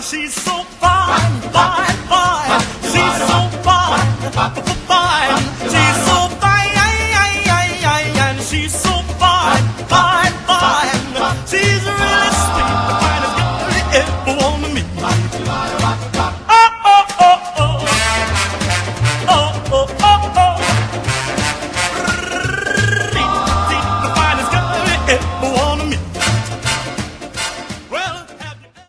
She's so fine, fine, fine. She's so fine, fine. She's so fine, and she's so fine, fine, fine. She's really sweet, the finest girl you ever want.